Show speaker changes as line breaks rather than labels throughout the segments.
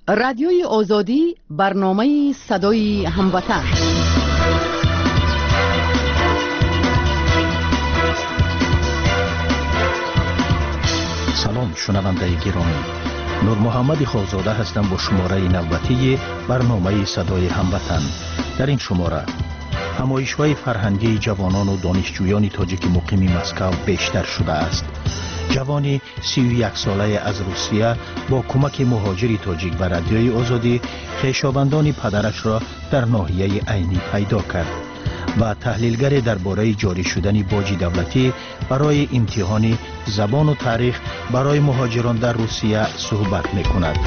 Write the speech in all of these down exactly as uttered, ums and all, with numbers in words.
رادیوی آزادی برنامه صدای هموطن.
سلام شنونده گرامی، نور محمد خالزاده هستم با شماره نوبتی برنامه صدای هموطن. در این شماره همایش‌های فرهنگی جوانان و دانشجویان تاجیک مقیم مسکو بیشتر شده است. جوانی سی و یک ساله از روسیه با کمک مهاجری تاجیک و رادیوی آزادی خویشاوندان پدرش را در ناحیه عینی پیدا کرد و تحلیلگر درباره جاری شدن باج دولتی برای امتحان زبان و تاریخ برای مهاجران در روسیه صحبت می‌کند.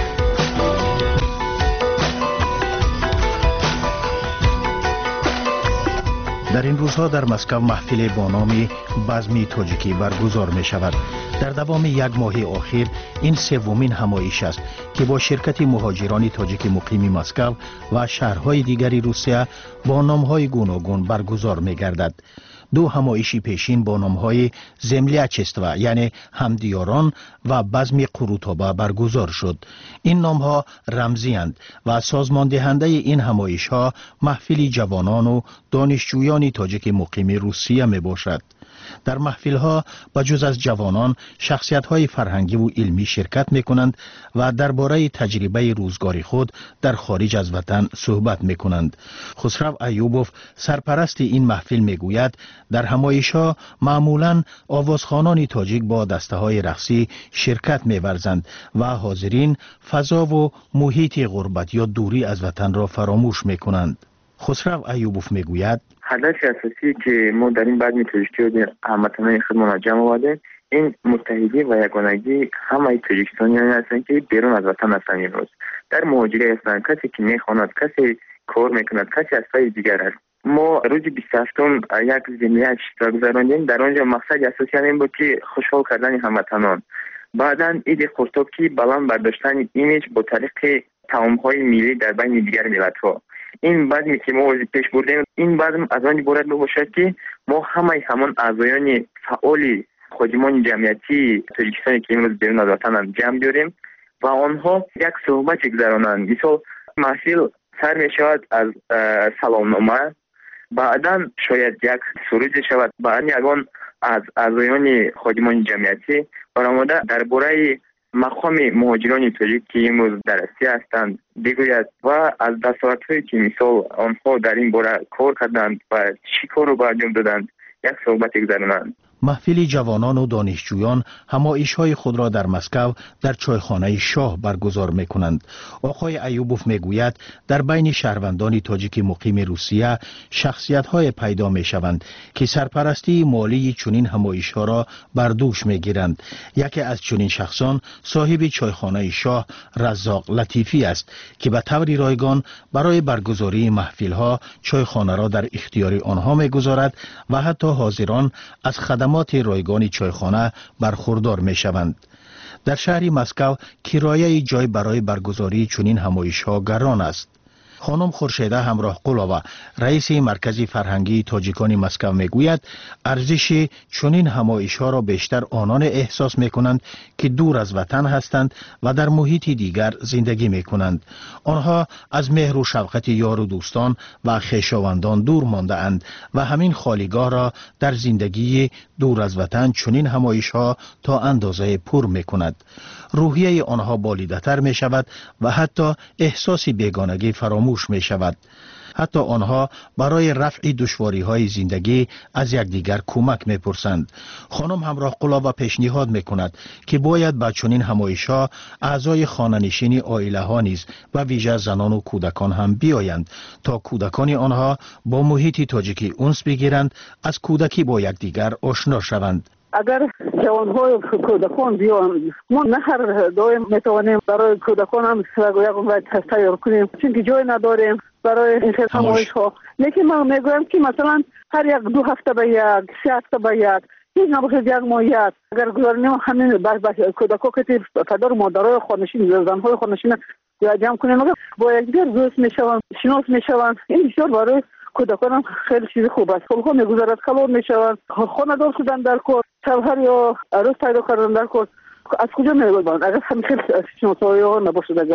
در این روزها در مسکو محفل با نام بزم تاجیکی برگزار می شود. در دوام یک ماه اخیر این سومین همایش است که با شرکت مهاجران تاجیک مقیم مسکو و شهرهای دیگری روسیه با نامهای گوناگون برگزار می گردد. دو همایشی پیشین با نامهای زملیاچستوا یعنی همدیاران و بزم قروتابه برگزار شد. این نامها رمزی اند و سازمان دهنده این همایش ها محفل جوانان و دانشجویان تاجیک مقیم روسیه می باشد. در محفل ها بجز از جوانان شخصیت های فرهنگی و علمی شرکت می کنند و درباره تجربه روزگاری خود در خارج از وطن صحبت می کنند. خسرو ایوبوف سرپرست این محفل می گوید در همایش ها معمولاً آوازخوانان تاجیک با دسته های رقصی شرکت می ورزند و حاضرین فضا و محیط غربت یا دوری از وطن را فراموش می کنند. خسرو ایوبوف می گوید
هدف اساسی که ما در این بزم تاجیکی و هموطنان خودمان جمع آورده این متحدی و یگانگی همه تاجیکستانیان هستند که بیرون از وطن هستند. این روز در مهاجری هستند، کسی که میخواند، کسی کار میکند، کسی از پای دیگر است. ما روز بیست و هفتم یک زملیات را گذراندیم. در آنجا مقصد اساسی این بود که خوشحال کردن هموطنان. بعداً عید خورتوکی بلند برداشتن ایمیج با طریق طعام‌های ملی در بین دیگر ملت‌ها. این بزمی که ما پیش بردیم، این بزم از آن عبارت باشد که ما همه همان اعضایان فعال خادمان جمعیتی تاجیکستان که امروز بیرون از وطن جمع بیاریم و آنها یک صحبت گذرانند. مثلا محفل سر می شود از سلامنامه، بعدا شاید یک سرود شود، بعد یگان از اعضایان خادمان جمعیتی برآمده درباره مقام مهاجران تاجیک که امروز در روسیه هستند بگوید و از دستاوردهایی که مثال آنها در این باره کار کردند و چی کار رو انجام دادند یک صحبت گذرانند.
محفل جوانان و دانشجویان همایش‌های خود را در مسکو در چایخانه شاه برگزار می‌کنند. آقای ایوبوف می‌گوید در بین شهروندان تاجیک مقیم روسیه شخصیت‌های پیدا می‌شوند که سرپرستی مالی چنین همایش‌ها را بر دوش می‌گیرند. یکی از چنین شخصان صاحب چایخانه شاه رزاق لطیفی است که به طور رایگان برای برگزاری محفل‌ها چایخانه را در اختیار آنها می‌گذارد و حتی حاضران از خدمات رایگان چایخانه برخوردار می شوند. در شهر مسکو کرایه جای برای برگزاری چنین همایش‌ها گران است. خانم خورشیده همراه قلاوه رئیس مرکز فرهنگی تاجیکان مسکو میگوید ارزش چنین همایش‌ها را بیشتر آنان احساس میکنند که دور از وطن هستند و در محیط دیگر زندگی میکنند. آنها از مهر و شفقت یار و دوستان و خویشاوندان دور مانده اند و همین خالیگاه را در زندگی دور از وطن چنین همایش‌ها تا اندازه پر میکند. روحیه آنها بالیده‌تر می شود و حتی احساس بیگانگی فراموش می شود. حتی آنها برای رفع دشواری های زندگی از یکدیگر کمک می پرسند. خانم همراه قلاوه پیشنهاد می کند که باید با چنین همایش ها اعضای خانه‌نشین عائله ها نیز و ویژه زنان و کودکان هم بیایند تا کودکان آنها با محیط تاجیکی انس بگیرند، از کودکی با یکدیگر آشنا شوند.
اگر جوان‌های کودکان بیان، ما نه هر دایم میتوانیم برای کودکان هم یک تیار کنیم چون که جای نداریم برای این همایش‌ها. لیکن من میگویم که مثلا هر یک دو هفته به یک، سه هفته به یک، هیچ نباشد یک ماه یک، اگر گذارنیم همین بس بس کودکان که پدر و مادرای خانشین، زن‌های خانشین جمع کنیم با یکدیگر دوست میشوند، شناس میشوند. این بسیار برای کودکان هم خیلی چیز خوب است. خب میگذارد کلان میشوند، خانه دار شدن در کار، شوهر یا عروس پیدا کردن در کار، از کجا میگذارند؟ اگر همین خیلی شناسایی ها نباشد، اگر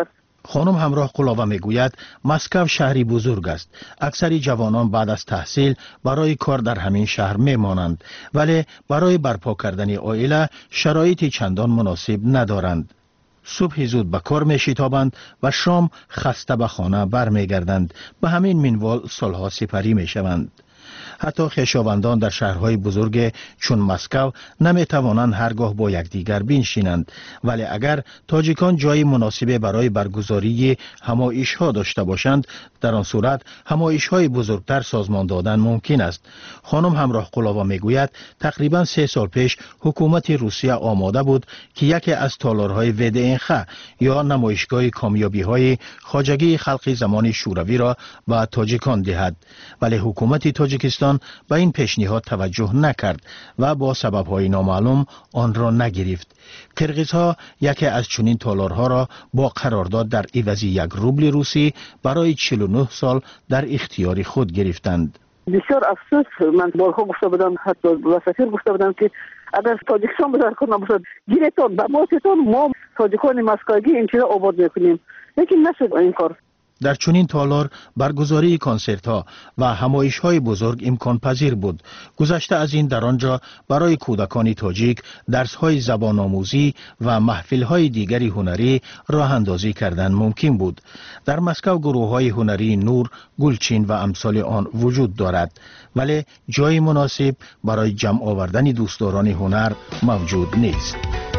خانم همراه قلاوه میگوید مسکو شهری بزرگ است. اکثر جوانان بعد از تحصیل برای کار در همین شهر میمانند، ولی برای برپا کردن عائله شرایط چندان مناسب ندارند. صبح زود به کار میشتابند و شام خسته به خانه برمیگردند. به همین منوال سالها سپری میشوند. حتی خویشاوندان در شهرهای بزرگ چون مسکو نمیتوانند هرگاه با یکدیگر بنشینند، ولی اگر تاجیکان جای مناسب برای برگزاری همایش‌ها داشته باشند، در آن صورت همایش‌های بزرگتر سازمان دادن ممکن است. خانم همراه قلاوه میگوید تقریبا سه سال پیش حکومت روسیه آماده بود که یکی از تالارهای ودئنخ یا نمایشگاه کامیابی‌های خواجگی خلق زمان شوروی را به تاجیکان دهد، ولی حکومت تاجیکستان به این پیشنهاد توجه نکرد و با سبب‌های نامعلوم آن را نگرفت. قرقیزها یکی از چنین تالارها را با قرارداد در عوض یک روبل روسی برای چهل و نه سال در اختیار خود گرفتند.
بسیار افسوس، من بارها گفته بودم، حتی و سفیر گفته بودم که اگر تاجیکستان بزرگ نباشد گیرتان به ماتتان ما تاجیکان مسکویی این چیزا آباد میکنیم، لیکن نشد این کار.
در چنین تالار برگزاری کنسرت ها و همایش های بزرگ امکان پذیر بود. گذشته از این در آنجا برای کودکان تاجیک درس های زبان آموزی و محفل های دیگری هنری راه اندازی کردن ممکن بود. در مسکو گروه های هنری نور، گلچین و امثال آن وجود دارد، ولی جای مناسب برای جمع آوردن دوستداران هنر موجود نیست.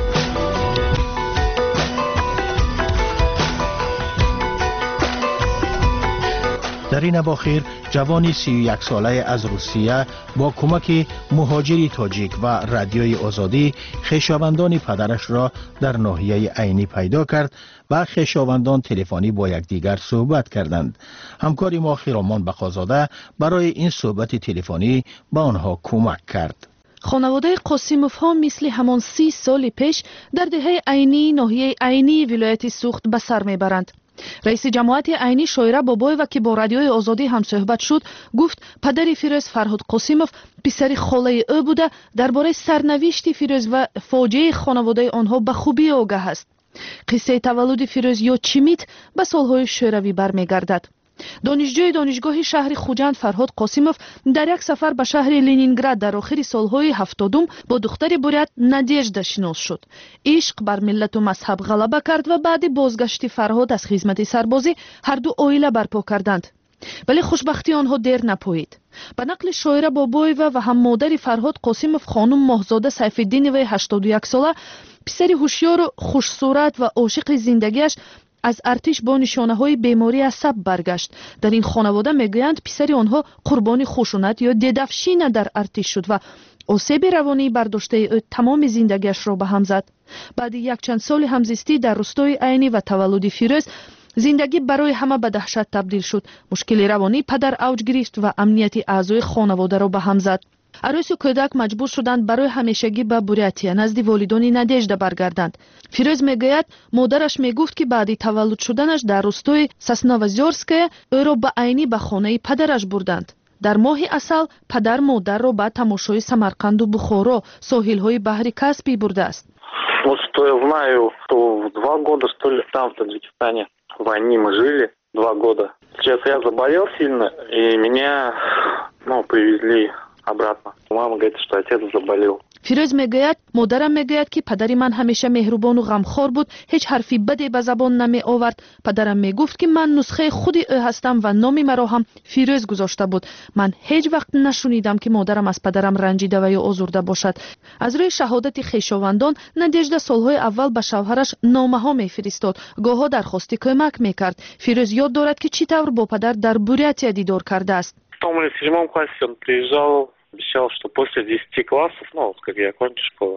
در این اواخر جوانی سی و یک ساله از روسیه با کمک مهاجری تاجیک و رادیوی آزادی خویشاوندان پدرش را در ناحیه عینی پیدا کرد و خویشاوندان تلفنی با یکدیگر صحبت کردند. همکار ما خیرامان بقازاده برای این صحبت تلفنی به آنها کمک کرد.
خانواده قاسیموف ها مثل همان سی سال پیش در دهه عینی ناحیه عینی ولایت سوخت به سر میبرند. رئیس جماعت عینی شایره بابایوا که با رادیوی آزادی هم صحبت شد گفت پدر فیروز فرهاد قاسیموف پسر خاله او بوده، درباره سرنوشت فیروز و فاجعه خانواده آنها به خوبی آگاه است. قصه تولد فیروز یا چیمیت به سالهای شوروی برمیگردد. دانشجوی دانشگاه شهر خوجند فرهاد قاسیموف در یک سفر به شهر لنینگراد در آخر سالهای هفتادم با دختر بوریت نادیژدا شناس شد. عشق بر ملت و مذهب غلبه کرد و بعد بازگشت فرهاد از خدمت سربازی هر دو عائله برپا کردند. ولی خوشبختی آنها دیر نپایید. به نقل شایره بابایوا و هم مادر فرهاد قاسیموف خانم ماهزاده سیف‌الدینوی هشتاد و یک ساله پسر هوشیار و خوشصورت و عاشق زندگیش از ارتش با نشانه های بیماری عصب برگشت. در این خانواده میگویند پسر آنها قربانی خشونت یا دیدفشین در ارتش شد و آسیب روانی برداشته او تمام زندگیش را به هم زد. بعد یک چند سال همزیستی در روستای عینی و تولد فیروز زندگی برای همه به دهشت تبدیل شد. مشکل روانی پدر اوج گرفت و امنیت اعضای خانواده را به هم زد. عروس و کودک مجبور شدند برای همیشگی به بوریاتیا نزد والدان نادیژدا برگردند. فیروز میگوید مادرش میگفت که بعد تولد شدنش در روستای ساسنوازورسکه او را به عینی به خانه پدرش بردند. در ماه اصل پدر مادر را به تماشای سمرقند و بخارا ساحل‌های بحر کاسپی برده است.
Вот что я знаю, что два года что ли там в Таджикистане в войне мы жили два года. Сейчас я заболел сильно и меня, ну, привезли обратно. Мама говорит, что отец заболел.
فیروز میگوید مادرم میگوید که پدر من همیشه مهربان و غمخوار بود، هیچ حرفی بدی به زبان نمی آورد. پدرم میگفت که من نسخه خودی او هستم و نام مرا هم فیروز گذاشته بود. من هیچ وقت نشنیدم که مادرم از پدرم رنجیده و یا آزرده باشد. از روی شهادت خویشاوندان نادیژدا سالهای اول به شوهرش نامه ها میفرستاد، گاهها درخواست کمک میکرد. فیروز یاد دارد که چطور با پدر در بوریاتیا دیدار کرده است.
В седьмом классе он приезжал, обещал, что после десяти классов, ну, вот как я окончу школу,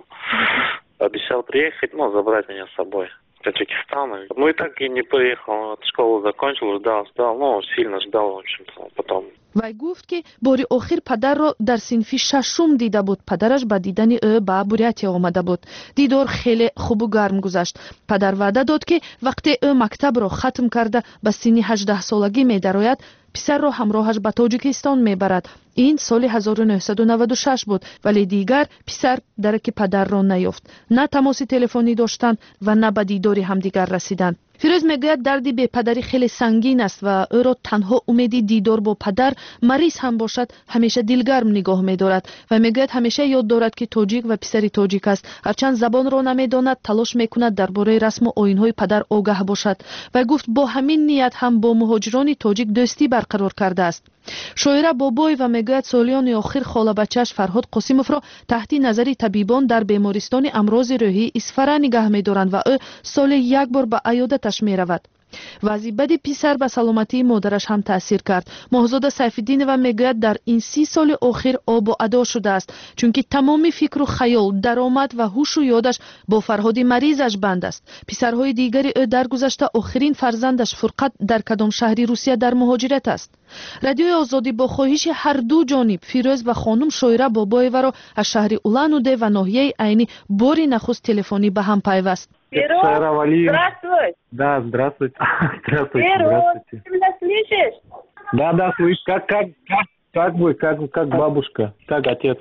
обещал приехать, ну, забрать меня с собой в Таджикистан. Ну, и так и не приехал, вот, школу закончил, ждал, ждал, ну, сильно ждал, в общем-то, потом.
وی گفت که بار آخر پدر را در صنف ششم دیده بود. پدرش به دیدن او به بوریاتیا آمده بود. دیدار خیلی خوب و گرم گذشت. پدر وعده داد که وقتی او مکتب را ختم کرده به سن هجده سالگی می درآید، پسر را همراهش به تاجیکستان میبرد. این سال هزار و نهصد و نود و شش بود، ولی دیگر پسر درک پدر را نیافت. نه تماس تلفنی داشتند و نه به دیدار همدیگر رسیدند. فیروز میگوید دردی به پدری خیلی سنگین است و او را تنها امیدی دیدار با پدر، مریض هم باشد، همیشه دلگرم نگاه می‌دارد و میگوید همیشه یاد دارد که تاجیک و پسری تاجیک است. هرچند زبان را نمی‌داند، تلاش می‌کند درباره رسم و آیین‌های پدر آگاه باشد و گفت با همین نیت هم با مهاجران تاجیک دوستی برقرار کرده است. شاعره بابای و میگوید سالیان آخر خاله بچه‌اش فرهاد قاسموف را تحت نظر طبیبان در بیمارستان امراض روحی اسفره نگاه می‌دارند و او سال یک بار به عیادتش می‌رود. وضع بد پسر به سلامتی مادرش هم تاثیر کرد. ماهزاده سیف‌الدین و میگوید در این سی سال آخر آب و ادا شده است، چونکه تمام فکر و خیال، درآمد و هوش و یادش با فرهاد مریضش بند است. پسرهای دیگری او درگذشته آخرین فرزندش فرقت در کدام شهری روسیه در مهاجرت است. رادیوی آزادی با خواهش هر دو جانب فیروز و خانم شاعره بابایوا را از شهر اولان-اودے و ناحیه عینی باری نخست تلفنی به هم پیوست.
Шайра Валиев. Здравствуй. Да, здравствуйте. Здравствуйте. Здравствуйте. Ты меня слышишь? Да, да, слышу. Как, как, как, как вы, как, как бабушка, как отец?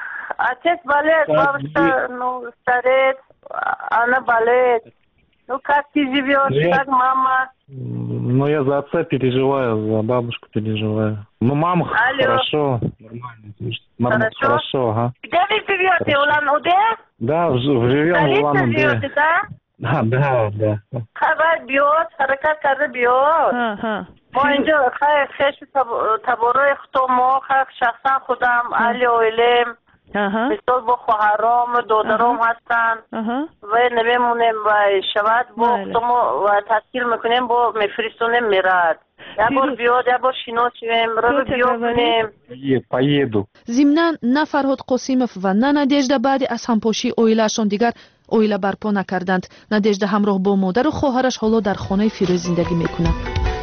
Отец болеет, как бабушка, вы... ну, стареет, она болеет. Ну, как ты живешь, я... как мама? Ну, я за отца переживаю, за бабушку переживаю. Ну, мама Алло. Хорошо, нормально. Нормально, хорошо? Хорошо, ага. Где вы живете, Улан-Удэ? Да, живем в Улан-Удэ. Да? Да, да, да. Хабар биёд, ҳаракат карда биёд. Мо инҷо хеши табораи худо мо шахсан худам аҳли оилем мисол бо хоҳаром додаром ҳастанд ва намемонем ва шавад бо худомо ва таҳсил мекунем бо мефиристонем мерад. Я бор биёд, я бор шинос шивем, робе биёд кунем. Поеду.
Зимнан на Фарҳод Қосимов ва на Надежда баъди аз ҳампошии оилаашон дигар оила барпо накарданд. Надежда ҳамроҳ бо модару хоҳараш ҳоло дар хонаи Фирӯз зиндагӣ мекунад.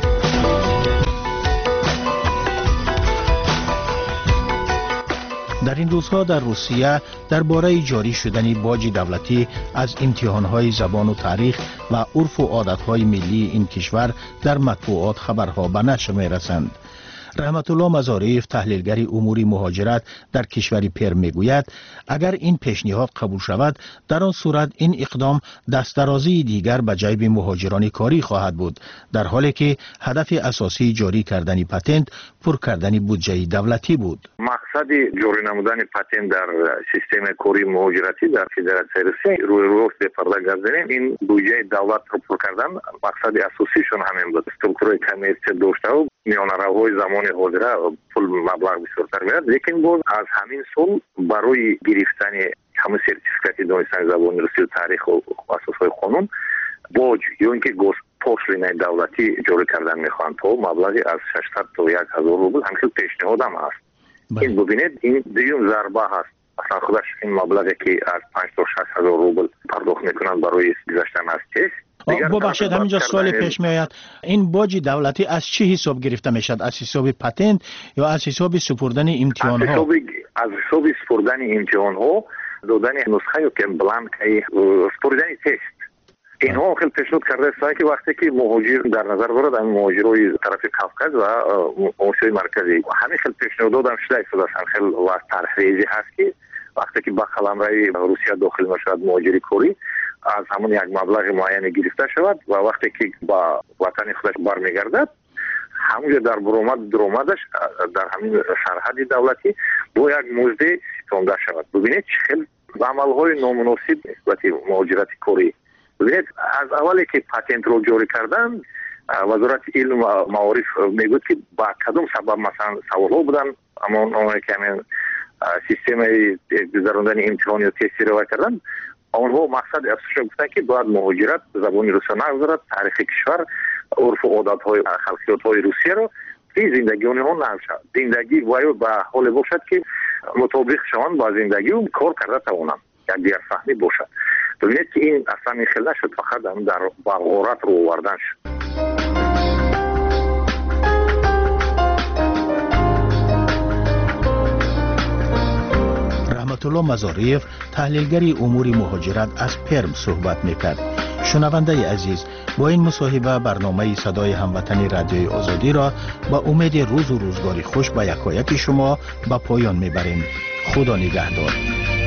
در این روزها در روسیه درباره جاری شدن باج دولتی از امتحانهای زبان و تاریخ و عرف و عادتهای ملی این کشور در مطبوعات خبرها به نشر می‌رسند. رحمت الله مزاریف تحلیلگر امور مهاجرت در کشور پر میگوید اگر این پیشنهاد قبول شود در آن صورت این اقدام دسترازی دیگر به جیب مهاجران کاری خواهد بود، در حالی که هدف اساسی جاری کردن پتنت پر کردن بودجه دولتی بود.
مقصد جاری نمودن پتنت در سیستم کاری مهاجرتی در فدراسیون روسیه روی روز به پرده گذاریم این بودجه دولت رو پر کردن مقصد اساسیشون همین بود. استرکتور کمرسی داشته و میانراهای زمان حاضره پول مبلغ بسیارتر میاد، لیکن باز از همین سال برای گرفتن همه سرتیفیکاتی دانستن زبان روسی و تاریخ و اساسهای قانون باج یا اینکه گوش پوشلینه دولتی جاری کردن میخوان تا مبلغی از ششصد تا یک هزار روبل همین پیشنهاد هم هست. این ببینید این دیگه ضربه هست. اصلا خودش این مبلغی که از پنج تا شش هزار روبل پرداخت میکنن برای گذشتن از تست.
ببخشید همینجا سوال پیش میآید این باج دولتی از چه حساب گرفته میشد؟ از حساب پتنت یا از حساب سپردن امتحان ها؟
از حساب سپردن امتحان ها دادن نسخه یا که بلانک سپردن تست. اینها خیلی پیشنهاد کرده است که وقتی که مهاجر در نظر دارد این مهاجرای طرف کافکاز و آسیای مرکزی همه خیلی پیشنهاد دادن شده است خیلی وقت تحریزی هست که وقتی که به قلمرو روسیه داخل میشود مهاجری کاری از همون یک مبلغ معین گرفته شود و وقتی که با وطن خودش برمیگردد همونجا در برآمد درآمدش در همین سرحد دولتی با یک مزد ستانده شود. ببینید خیلی عملهای نامناسب نسبت مهاجرت کاری. ببینید از اولی که پتنت رو جاری کردن وزارت علم و معارف میگوید که با کدام سبب مثلا سوال‌ها بودن اما اونایی که همین سیستم گذراندن امتحان یا تستی رو کردن آنها مقصد افزایش گفتن که باید مهاجرت زبان روسی نگذارد، تاریخ کشور، عرف و عادت‌های خلقیات‌های روسیه رو توی زندگی آنها نقش شود. زندگی باید به حال باشد که مطابق شوند با زندگی و کار کرده توانند. یک دیگر فهمی باشد. ببینید که این اصلا خیلی نشد، فقط هم در بغارت رو آوردن شد.
رحمت الله مزاریف تحلیلگری امور مهاجرت از پرم صحبت میکرد. شنونده عزیز، با این مصاحبه برنامه صدای هموطنی رادیوی آزادی را با امید روز و روزگاری خوش به یکایک شما به پایان میبریم. خدا نگهدار.